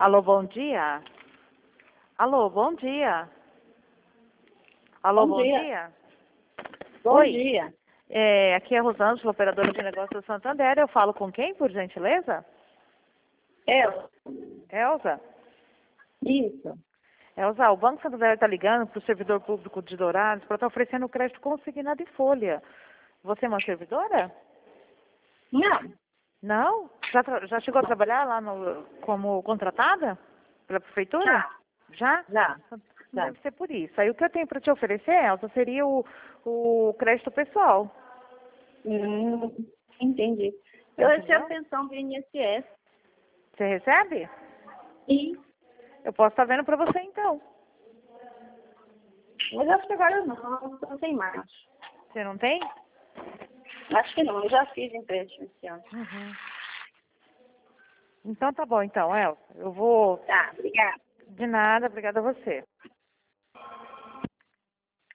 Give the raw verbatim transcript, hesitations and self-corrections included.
Alô, bom dia. Alô, bom dia. Alô, Bom bom dia. dia. Bom Oi. dia. É, aqui é a Rosângela, operadora de negócios do Santander. Eu falo com quem, por gentileza? Elza. Elza? Isso. Elza, o Banco Santander está ligando para o servidor público de Dourados para estar oferecendo crédito consignado em folha. Você é uma servidora? Não. Não? Já, tra- já chegou a trabalhar lá no, como contratada pela prefeitura? Já. Já? Já. Já. Deve ser por isso. Aí o que eu tenho para te oferecer, Elza, seria o, o crédito pessoal. Hum, entendi. Eu recebo Entendeu? pensão do I N S S. Você recebe? E, Eu posso estar vendo para você então. mas acho que agora não, não tem mais. Você não tem? Acho que não, eu já fiz empréstimo esse ano. Uhum. Então tá bom então, Elza. Eu vou. Tá, obrigada. De nada, obrigada a você.